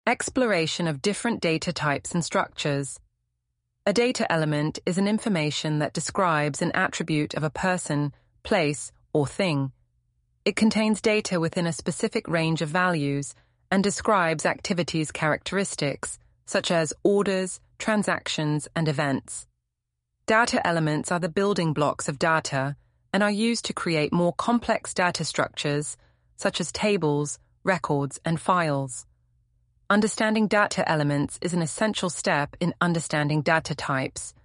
Exploration of different data types and structures. A data element is an information that describes an attribute of a person, place, or thing. It contains data within a specific range of values and describes activities' characteristics, such as orders, transactions, and events. Data elements are the building blocks of data and are used to create more complex data structures, such as tables, records, and files. Understanding data elements is an essential step in understanding data types,